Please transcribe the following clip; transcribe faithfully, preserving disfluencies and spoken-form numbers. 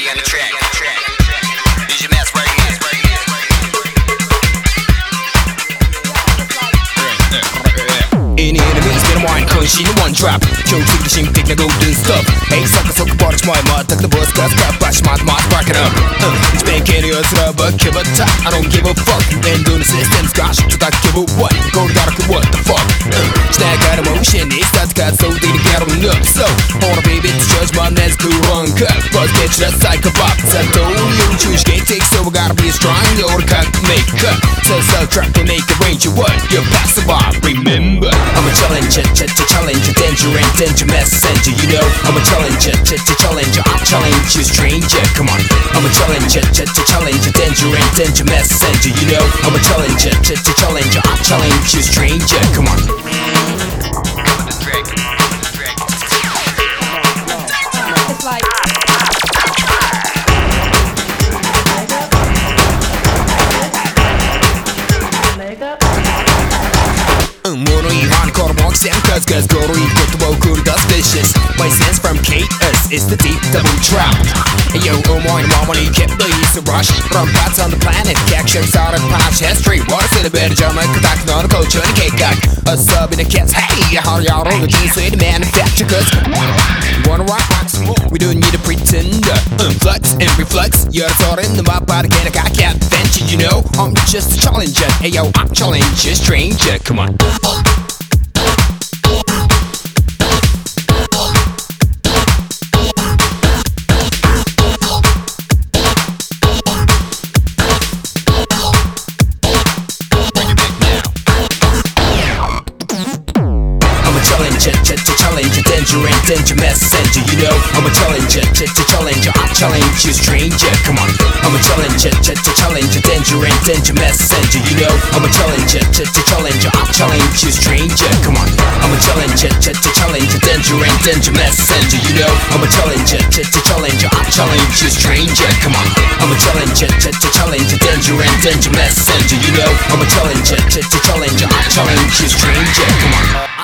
on the track. Use your mask right here. Any enemies get a wine, crunchy in one drop. Choke to the shink, take the golden stuff. Hey, sucker, sucker, botch, my mud, tuck the bus, gas, cut, bash, mad, mad, back it up. Uh, spank any other rubber, give a top. I don't give a fuck. Then do the systems, gosh, to that give a what? Go to gotta, what the fuck? Uh, snag out of motion, it's that got so they get on up. So, hold on, baby, to judge my man's cool run cut. Buzz, get you that psychopath. I told you, choose game take, so we gotta be strong. Or cut, make cut. So, so, track to make the range of what? You're passing by, remember. I'm a challenger, ch ch challenger, danger and danger messenger, you know. I'm a challenger, ch ch challenger, I challenge you, stranger. Come on. I'm a challenger, ch ch challenger, danger and danger messenger, you know. I'm a challenger, ch ch challenger, I challenge you, stranger. Come on. It's like leg up. 모노이 hardcore box and cuz cuz gory good to good that's vicious. My sense from K S is the deep double trap. Hey yo, oh my mama, you kept the easy rush. From bats on the planet, actions out of past history. What's in a better German contact on a culture and a cake guy. A sub in a cat's hey, how y'all roll the jeans with the manufacture cuz wanna rock rocks? We don't need a pretender. Influx and reflux. You're taught in the map by the can I can't venture, you know. I'm just a challenger. Hey yo, I challenge you, stranger. Come on. Challenger, danger and danger messenger, you know. I'm a challenger, ch ch challenger, I challenge you, stranger. Come on. I'm a challenger, ch ch challenger, danger and danger messenger, you know. I'm a challenger, ch ch challenger, I challenge you, stranger. Come on. I'm a challenger, ch ch challenger, danger and danger messenger, you know. I'm a challenger, ch ch challenger, I challenge you, stranger. Come on. I'm a challenger, ch ch challenger, danger and danger messenger, you know. I'm a challenger, ch ch challenger, I challenge you, stranger. Come on.